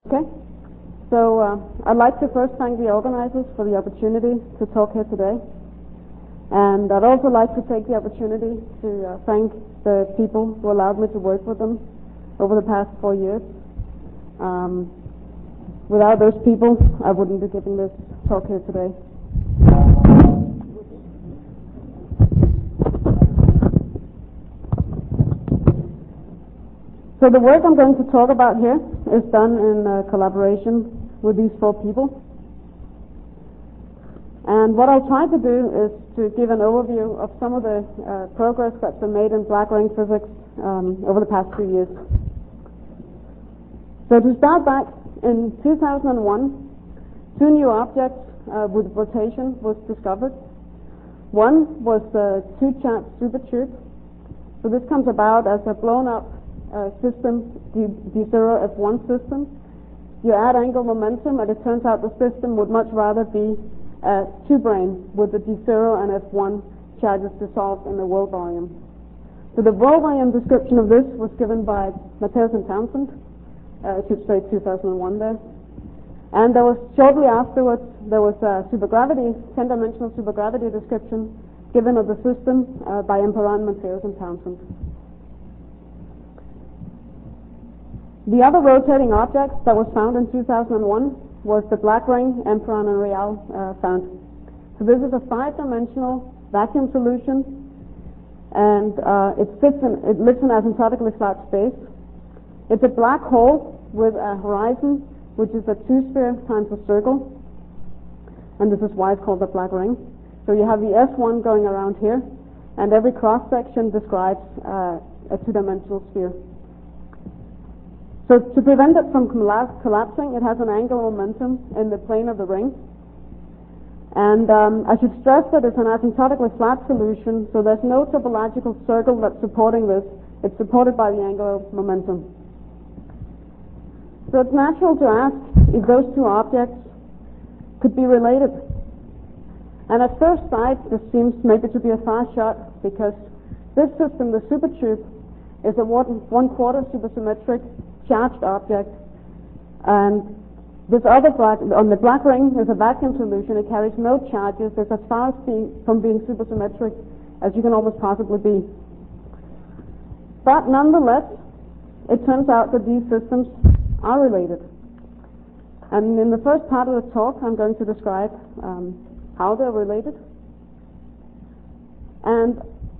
Okay, so I'd like to first thank the organizers for the opportunity to talk here today, and I'd also like to take the opportunity to thank the people who allowed me to work with them over the past 4 years. Without those people, I wouldn't be giving this talk here today. So the work I'm going to talk about here is done in collaboration with these 4 people. And what I'll try to do is to give an overview of some of the progress that's been made in black ring physics over the past few years. So to start back, in 2001, 2 new objects with rotation was discovered. One was the two-chart supertube. So this comes about as a blown-up system, D0 F1 system. You add angular momentum, and it turns out the system would much rather be a two-brane with the D0 and F1 charges dissolved in the world volume. So the world volume description of this was given by Matheus and Townsend. I should say 2001 there. And there was shortly afterwards there was a supergravity, 10-dimensional supergravity description given of the system by Emperan, Matheus, and Townsend. The other rotating object that was found in 2001 was the black ring Emperan and Real found. So this is a 5-dimensional vacuum solution, and it lives in asymptotically flat space. It's a black hole with a horizon, which is a 2-sphere times a circle, and this is why it's called the black ring. So you have the S1 going around here, and every cross-section describes a 2-dimensional sphere. So to prevent it from collapsing, it has an angular momentum in the plane of the ring. And I should stress that it's an asymptotically flat solution, so there's no topological circle that's supporting this. It's supported by the angular momentum. So it's natural to ask if those 2 objects could be related. And at first sight, this seems maybe to be a far shot, because this system, the supertube, is a 1/4 supersymmetric charged object, and this other on the black ring is a vacuum solution. It carries no charges. It's as far from being supersymmetric as you can almost possibly be. But nonetheless, it turns out that these systems are related. And in the first part of the talk, I'm going to describe how they're related. And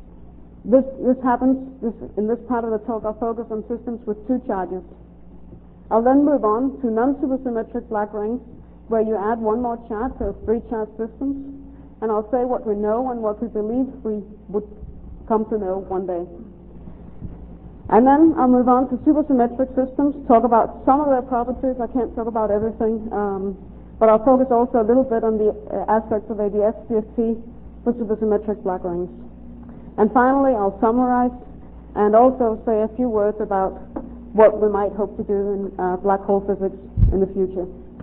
in this part of the talk, I'll focus on systems with 2 charges. I'll then move on to non-supersymmetric black rings, where you add 1 more charge, so 3 charge systems, and I'll say what we know and what we believe we would come to know one day. And then I'll move on to supersymmetric systems, talk about some of their properties. I can't talk about everything, but I'll focus also a little bit on the aspects of ADS-CFT for supersymmetric black rings. And finally, I'll summarize and also say a few words about what we might hope to do in black hole physics in the future.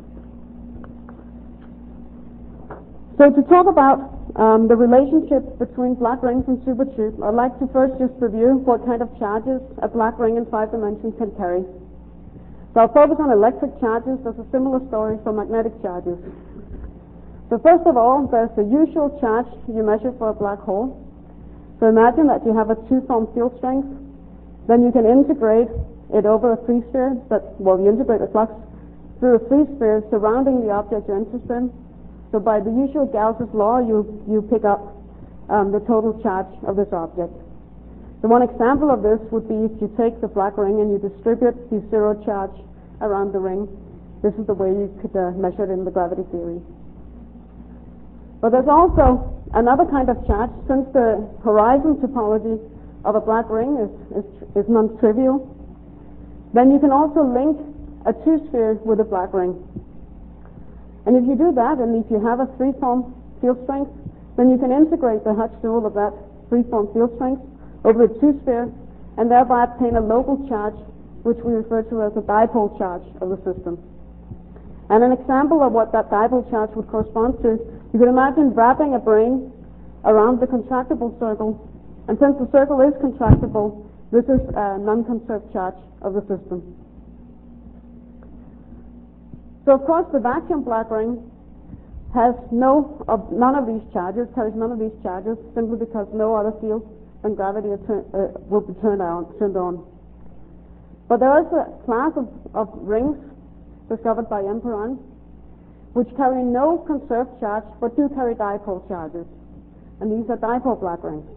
So to talk about the relationship between black rings and supertubes, I'd like to first just review what kind of charges a black ring in 5 dimensions can carry. So I'll focus on electric charges. There's a similar story for magnetic charges. So first of all, there's the usual charge you measure for a black hole. So imagine that you have a 2-form field strength. Then you can integrate it over a free sphere. You integrate the flux through a free sphere surrounding the object you're interested in. So by the usual Gauss's law, you pick up the total charge of this object. So one example of this would be if you take the black ring and you distribute the 0 charge around the ring. This is the way you could measure it in the gravity theory. But there's also another kind of charge. Since the horizon topology of a black ring is non-trivial, then you can also link a 2-sphere with a black ring. And if you do that, and if you have a 3-form field strength, then you can integrate the Hutch dual of that 3-form field strength over a 2-sphere, and thereby obtain a local charge, which we refer to as a dipole charge of the system. And an example of what that dipole charge would correspond to, you can imagine wrapping a brane around the contractible circle, and since the circle is contractible, this is a non-conserved charge of the system. So of course the vacuum black ring has none of these charges, carries none of these charges, simply because no other field than gravity will be turned on. But there is a class of rings discovered by M. Perron which carry no conserved charge but do carry dipole charges. And these are dipole black rings.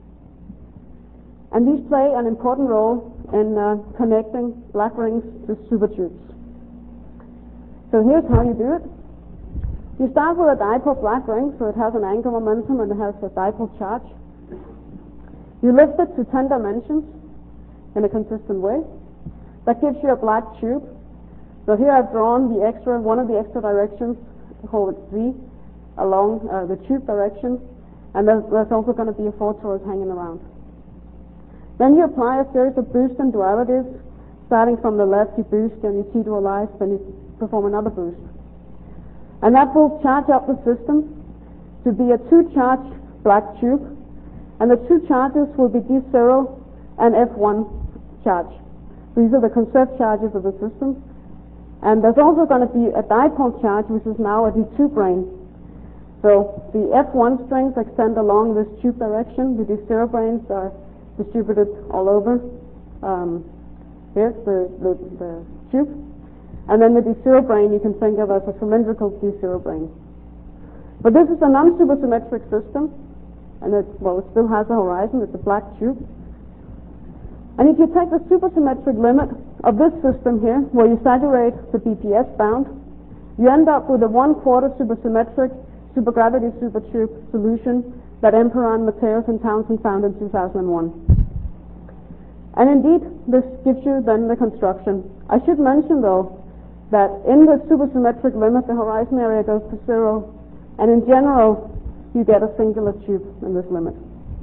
And these play an important role in connecting black rings to supertubes. So here's how you do it. You start with a dipole black ring, so it has an angular momentum and it has a dipole charge. You lift it to 10 dimensions in a consistent way. That gives you a black tube. So here I've drawn one of the extra directions, hold V, along the tube direction, and there's also going to be a fortorus hanging around. Then you apply a series of boosts and dualities. Starting from the left, you boost and you T-dualize, then you perform another boost. And that will charge up the system to be a 2-charge black tube, and the 2 charges will be D0 and F1 charge. These are the conserved charges of the system. And there's also going to be a dipole charge, which is now a D2 brane. So the F1 strings extend along this tube direction. The D0 branes are distributed all over. Here's the tube. And then the D0 brane you can think of as a cylindrical D0 brane. But this is a non-supersymmetric system, and it still has a horizon. It's a black tube. And if you take the supersymmetric limit of this system here, where you saturate the BPS bound, you end up with a 1/4 supersymmetric supergravity supertube solution that M. Perron, Mateos, and Townsend found in 2001. And indeed, this gives you then the construction. I should mention, though, that in the supersymmetric limit, the horizon area goes to 0, and in general, you get a singular tube in this limit.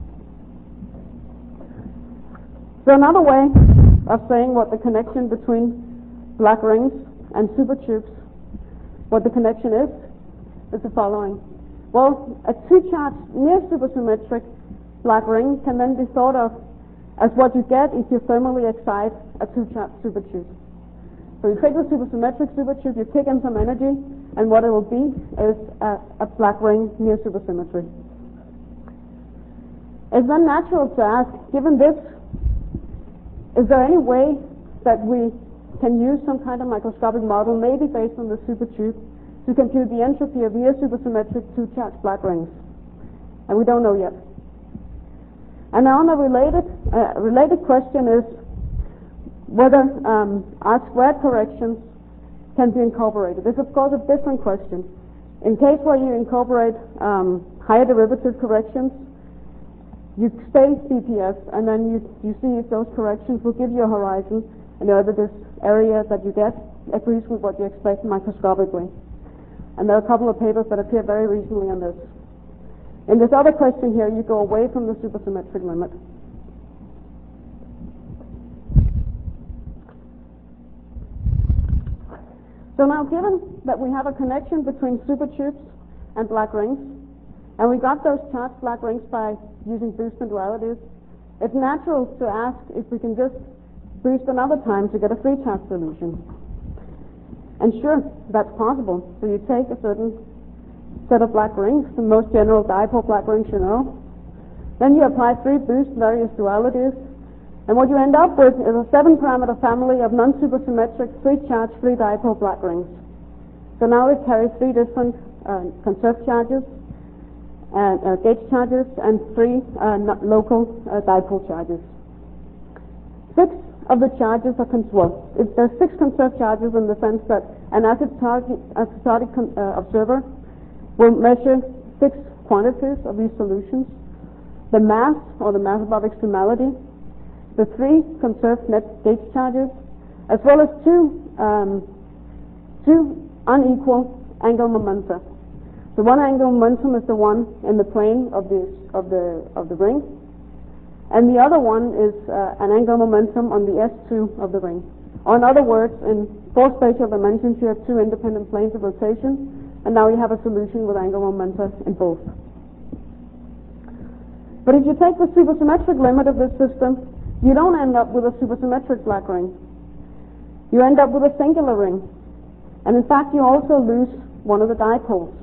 So another way of saying what the connection between black rings and supertubes, what the connection is the following. Well, a 2-charge near supersymmetric black ring can then be thought of as what you get if you thermally excite a 2-charge supertube. So you take the supersymmetric supertube, you kick in some energy, and what it will be is a black ring near supersymmetry. It's then natural to ask, given this, is there any way that we can use some kind of microscopic model, maybe based on the supertube, to compute the entropy of near supersymmetric 2-charge black rings? And we don't know yet. And now a related question is whether R-squared corrections can be incorporated. This is, of course, a different question. In case where you incorporate higher derivative corrections, you space BPS, and then you see if those corrections will give you a horizon, and whether this area that you get agrees with what you expect microscopically. And there are a couple of papers that appear very recently on this. In this other question here, you go away from the supersymmetric limit. So now, given that we have a connection between supertubes and black rings, and we got those charged black rings by using boost and dualities, it's natural to ask if we can just boost another time to get a 3-charge solution. And sure, that's possible. So you take a certain set of black rings, the most general dipole black rings you know, then you apply 3 boost various dualities, and what you end up with is a 7-parameter family of non-supersymmetric 3-charge, 3-dipole black rings. So now it carries 3 different conserved charges, gauge charges, and 3 local dipole charges. 6 of the charges are there's 6 conserved charges in the sense that an asymptotic observer will measure 6 quantities of these solutions: the mass, or the mass above extremality, the 3 conserved net gauge charges, as well as 2 unequal angular momenta. So one angular momentum is the one in the plane of the ring, and the other one is an angular momentum on the S2 of the ring. Or in other words, in 4 spatial dimensions, you have 2 independent planes of rotation, and now you have a solution with angular momenta in both. But if you take the supersymmetric limit of this system, you don't end up with a supersymmetric black ring. You end up with a singular ring. And in fact, you also lose one of the dipoles.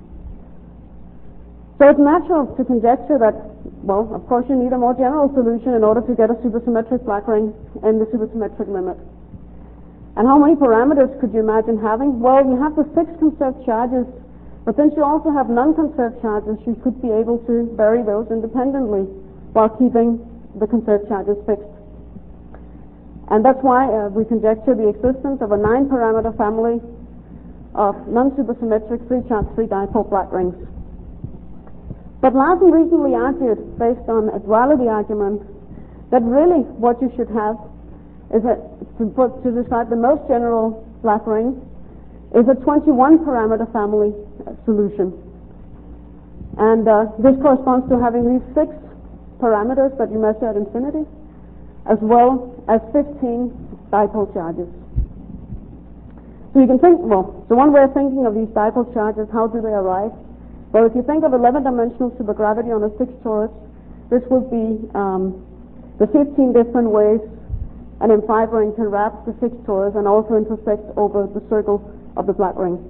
So it's natural to conjecture that, well, of course you need a more general solution in order to get a supersymmetric black ring in the supersymmetric limit. And how many parameters could you imagine having? Well, you have the fixed conserved charges, but since you also have non-conserved charges, you could be able to vary those independently while keeping the conserved charges fixed. And that's why we conjecture the existence of a 9-parameter family of non-supersymmetric 3-charge 3-dipole black rings. But Larson recently argued, based on a duality argument, that really what you should have is to describe the most general black ring is a 21-parameter family solution. And this corresponds to having these 6 parameters that you measure at infinity, as well as 15 dipole charges. So you can think, well, so one way of thinking of these dipole charges, how do they arise? Well, if you think of 11-dimensional supergravity on a 6 torus, this would be the 15 different ways an M5 ring can wrap the 6 torus and also intersect over the circle of the black ring.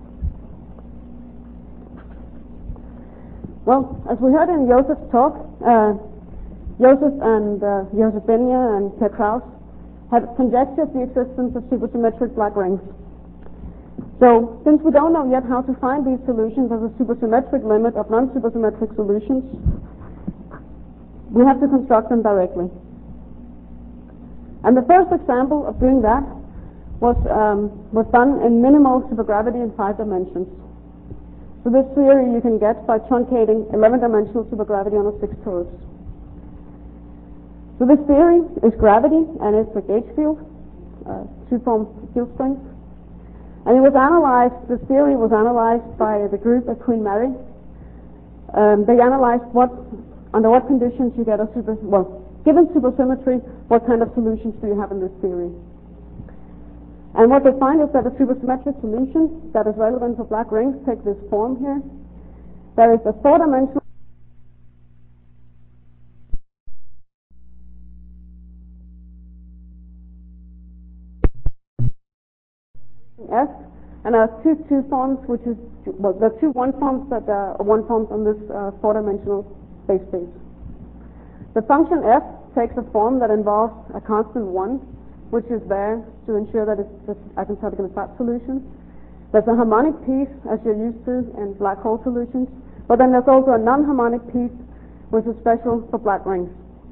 Well, as we heard in Joseph's talk, Joseph Benya and Per Krause had conjectured the existence of supersymmetric black rings. So, since we don't know yet how to find these solutions as a supersymmetric limit of non-supersymmetric solutions, we have to construct them directly. And the first example of doing that was done in minimal supergravity in 5 dimensions. So this theory you can get by truncating 11-dimensional supergravity on a 6 torus. So this theory is gravity, and it's a gauge field, 2-form field strength. And this theory was analyzed by the group at Queen Mary. They analyzed under what conditions you get given supersymmetry, what kind of solutions do you have in this theory? And what they find is that a supersymmetric solution that is relevant for black rings take this form here. There is a 4-dimensional S, and there are two forms, which is, well, there are 2 1 forms that are 1 forms on this 4-dimensional space. The function f takes a form that involves a constant 1, which is there to ensure that it's just asymptotically flat solution. There's a harmonic piece, as you're used to in black hole solutions, but then there's also a non-harmonic piece, which is special for black rings.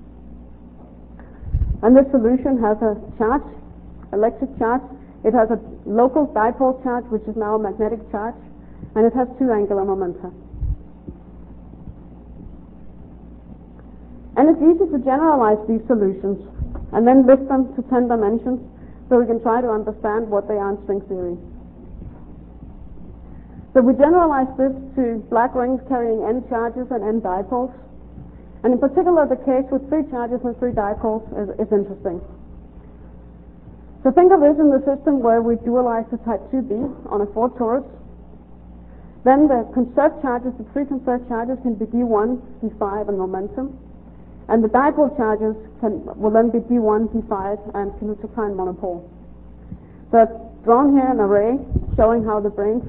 And this solution has a charge, electric charge. It has a local dipole charge, which is now a magnetic charge, and it has 2 angular momenta. And it's easy to generalize these solutions and then list them to 10 dimensions so we can try to understand what they are in string theory. So we generalize this to black rings carrying n charges and n dipoles. And in particular, the case with 3 charges and 3 dipoles is interesting. So think of this in the system where we dualize the type 2b on a 4 torus. Then the conserved charges, the 3 conserved charges can be d1, d5, and momentum. And the dipole charges will then be d1, d5, and Knut-Klein monopole. So I've drawn here an array showing how the brains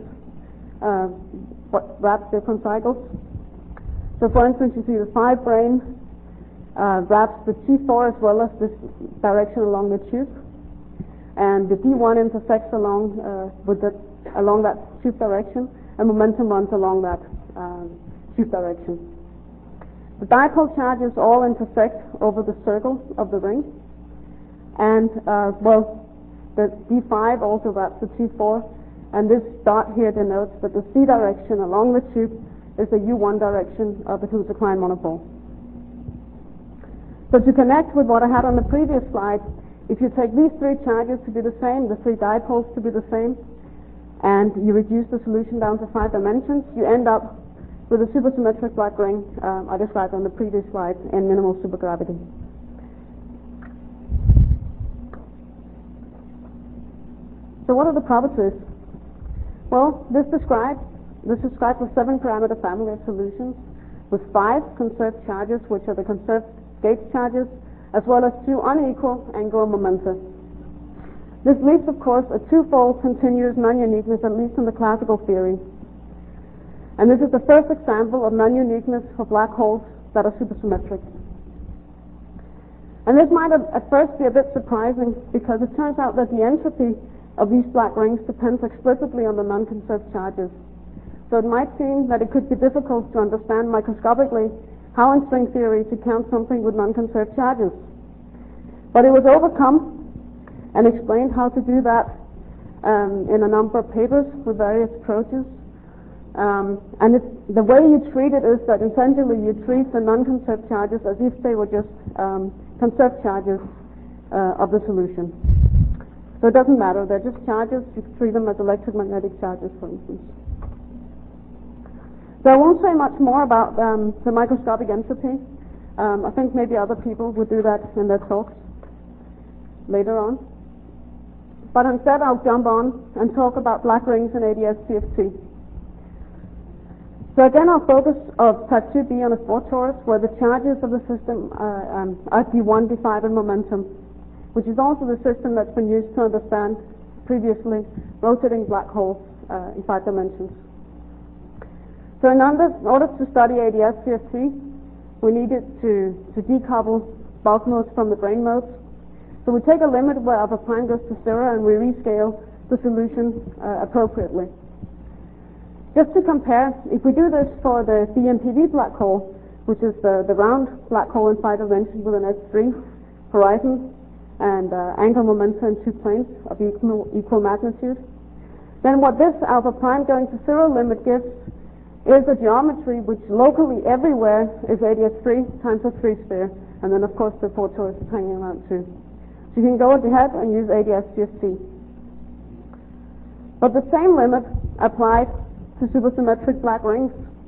wrap different cycles. So for instance, you see the 5 brain wraps the T4 as well as this direction along the tube. And the D1 intersects along that tube direction, and momentum runs along that tube direction. The dipole charges all intersect over the circle of the ring, and the D5 also wraps the T4, and this dot here denotes that the C direction along the tube is the U1 direction of the Knut-Klein monopole. So to connect with what I had on the previous slide, if you take these 3 charges to be the same, the 3 dipoles to be the same, and you reduce the solution down to 5 dimensions, you end up with a supersymmetric black ring I described on the previous slide in minimal supergravity. So what are the properties? Well, this describes a 7-parameter family of solutions with 5 conserved charges, which are the conserved gauge charges, as well as 2 unequal angular momenta. This leaves, of course, a twofold continuous non-uniqueness, at least in the classical theory. And this is the first example of non-uniqueness for black holes that are supersymmetric. And this might at first be a bit surprising because it turns out that the entropy of these black rings depends explicitly on the non-conserved charges. So it might seem that it could be difficult to understand microscopically how in string theory to count something with non-conserved charges. But it was overcome and explained how to do that in a number of papers with various approaches. And the way you treat it is that essentially you treat the non-conserved charges as if they were just conserved charges of the solution. So it doesn't matter, they're just charges, you treat them as electromagnetic charges, for instance. So I won't say much more about the microscopic entropy. I think maybe other people would do that in their talks later on. But instead I'll jump on and talk about black rings and ADS-CFT. So again, our focus of type 2b on a 4 torus, where the charges of the system are d1, d5, and momentum, which is also the system that's been used to understand previously rotating black holes in 5 dimensions. So in order to study ADS-CFT, we needed to decouple bulk modes from the brane modes. So we take a limit where alpha prime goes to 0 and we rescale the solution appropriately. Just to compare, if we do this for the BMPV black hole, which is the round black hole in 5 dimensions with an S3 horizon and angular momentum in 2 planes of equal magnitude, then what this alpha prime going to 0 limit gives is a geometry which locally everywhere is ADS3 times a 3 sphere, and then of course the 4 torus is hanging around too. So you can go ahead and use ADS-CFT. But the same limit applied to supersymmetric black rings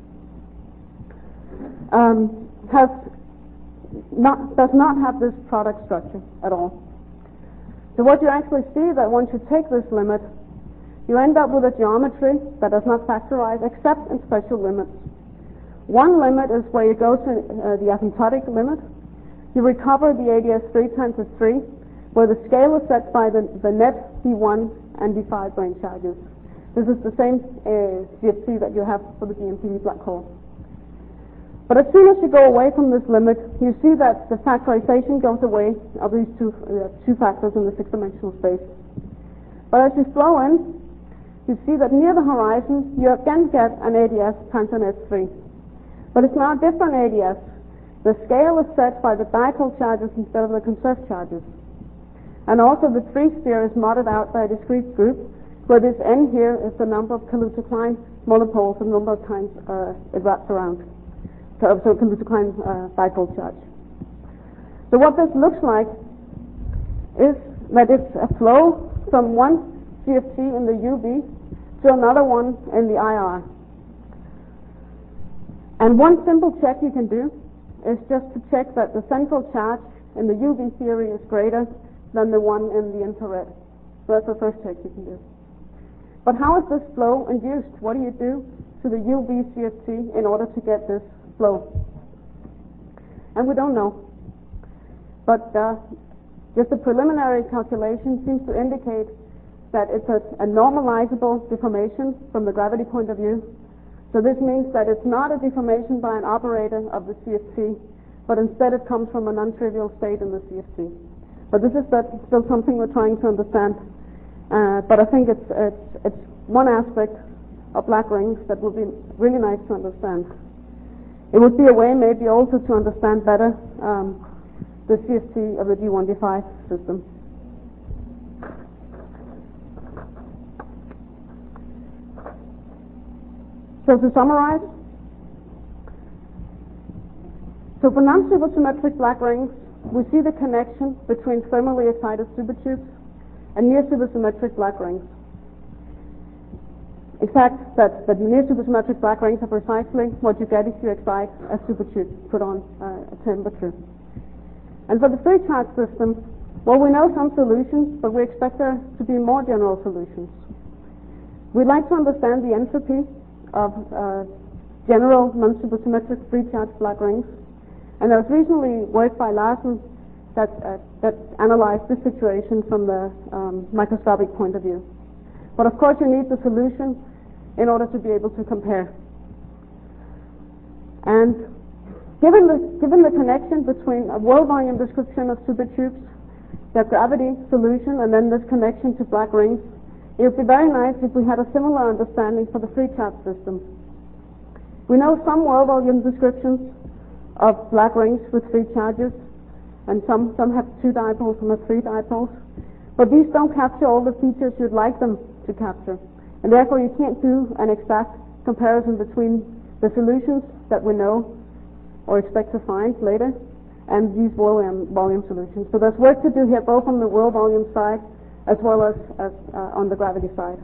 does not have this product structure at all. So what you actually see that once you take this limit, you end up with a geometry that does not factorize except in special limits. One limit is where you go to the asymptotic limit. You recover the ADS3 times the 3, where the scale is set by the net d1 and d5 brane charges. This is the same CFT that you have for the BMPV black hole. But as soon as you go away from this limit, you see that the factorization goes away of these two factors in the 6-dimensional space. But as you flow in, you see that near the horizon, you again get an ADS times an S3. But it's now a different ADS. The scale is set by the dipole charges instead of the conserved charges. And also the 3 sphere is modded out by a discrete group, where this n here is the number of Kaluza-Klein monopoles and number of times it wraps around. So Kaluza-Klein dipole charge. So what this looks like is that it's a flow from one CFT in the UV to another one in the IR. And one simple check you can do is just to check that the central charge in the UV theory is greater than the one in the infrared. So that's the first check you can do. But how is this flow induced? What do you do to the UV CFT in order to get this flow? And we don't know. But just a preliminary calculation seems to indicate that it's a normalizable deformation from the gravity point of view. So this means that it's not a deformation by an operator of the CFT, but instead it comes from a non-trivial state in the CFT. But this is still something we're trying to understand. But I think it's one aspect of black rings that would be really nice to understand. It would be a way maybe also to understand better the CFT of the D1, D5 system. So to summarize, so for non-supersymmetric black rings, we see the connection between thermally excited supertubes and near supersymmetric black rings. In fact, that the near supersymmetric black rings are precisely what you get if you excite a supertube, put on a temperature. And for the free charge system, well, we know some solutions, but we expect there to be more general solutions. We'd like to understand the entropy of general non-supersymmetric free charge black rings. And there was recently work by Larsen that analyze this situation from the microscopic point of view. But of course you need the solution in order to be able to compare. And given the connection between a world volume description of supertubes, the gravity solution, and then this connection to black rings, it would be very nice if we had a similar understanding for the free charge system. We know some world volume descriptions of black rings with free charges, and some have 2 dipoles, some have 3 dipoles, but these don't capture all the features you'd like them to capture, and therefore you can't do an exact comparison between the solutions that we know or expect to find later and these volume solutions. So there's work to do here, both on the world volume side as well as on the gravity side.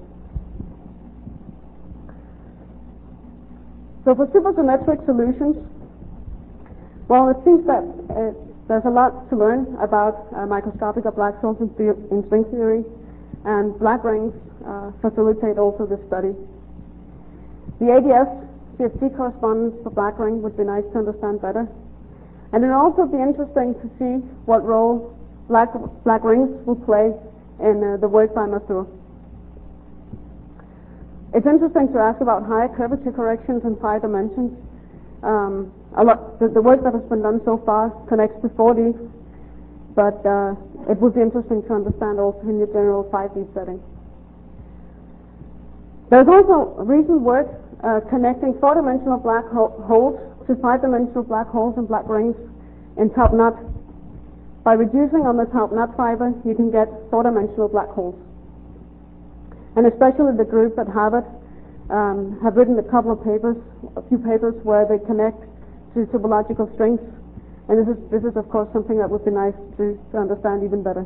So for supersymmetric solutions, well, it seems that there's a lot to learn about microscopic or black holes in string theory, and black rings facilitate also this study. The ADS CFT correspondence for black ring would be nice to understand better. And it would also be interesting to see what role black rings will play in the work by Mazur. It's interesting to ask about higher curvature corrections in 5 dimensions. The work that has been done so far connects to 4D, but it would be interesting to understand also in the general 5D setting. There's also recent work connecting 4-dimensional black holes to 5-dimensional black holes and black rings in top knot. By reducing on the top knot fiber, you can get 4-dimensional black holes. And especially the group at Harvard have written a few papers where they connect to topological strings. And this is of course something that would be nice to understand even better.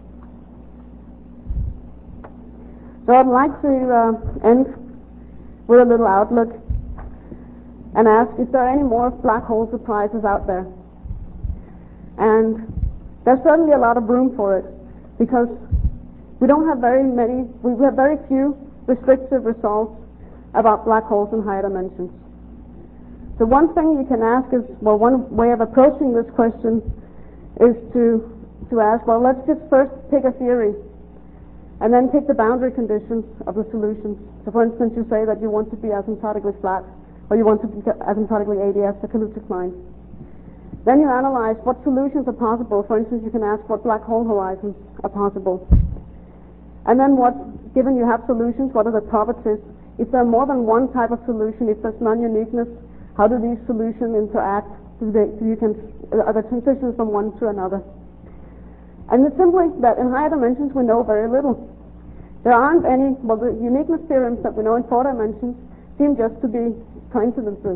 So I'd like to end with a little outlook and ask, is there any more black hole surprises out there? And there's certainly a lot of room for it, because we have very few restrictive results about black holes in higher dimensions. So one thing you can ask is, well, one way of approaching this question is to ask, well, let's just first pick a theory and then take the boundary conditions of the solutions. So for instance, you say that you want to be asymptotically flat, or you want to be asymptotically ADS, the Kaluza line. Then you analyze what solutions are possible. For instance, you can ask what black hole horizons are possible. And then given you have solutions, what are the properties? If there are more than one type of solution, if there's non-uniqueness, how do these solutions interact so you can the transitions from one to another? And it's simply that in higher dimensions we know very little. There aren't any, the uniqueness theorems that we know in 4 dimensions seem just to be coincidences.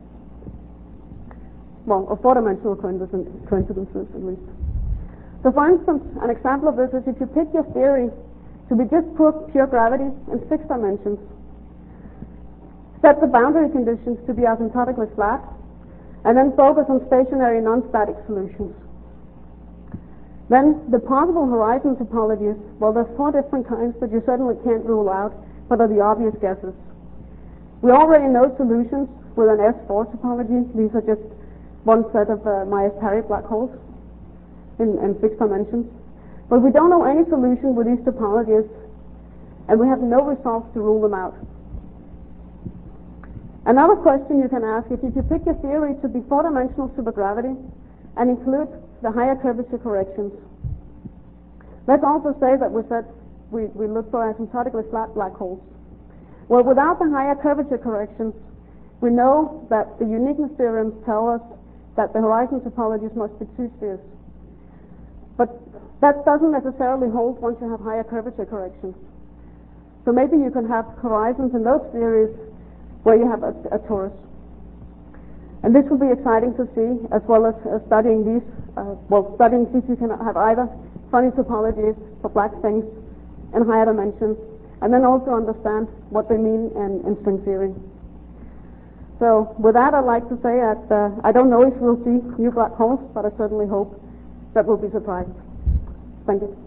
Well, or 4-dimensional coincidences at least. So for instance, an example of this is if you pick your theory to be just pure gravity in 6 dimensions, set the boundary conditions to be asymptotically flat, and then focus on stationary non-static solutions. Then the possible horizon topologies, well, there's 4 different kinds that you certainly can't rule out, but are the obvious guesses. We already know solutions with an S4 topology. These are just one set of Myers-Parry black holes in 6 dimensions. But we don't know any solution with these topologies, and we have no results to rule them out. Another question you can ask is, if you pick your theory to be 4-dimensional supergravity and include the higher curvature corrections, let's also say that we look for asymptotically flat black holes. Well, without the higher curvature corrections, we know that the uniqueness theorems tell us that the horizon topologies must be 2 spheres. But that doesn't necessarily hold once you have higher curvature corrections. So maybe you can have horizons in those theories where you have a torus. And this will be exciting to see, as well as studying these, studying if you can have either funny topologies for black things in higher dimensions, and then also understand what they mean in string theory. So with that, I'd like to say that I don't know if we'll see new black holes, but I certainly hope that we'll be surprised. Thank you.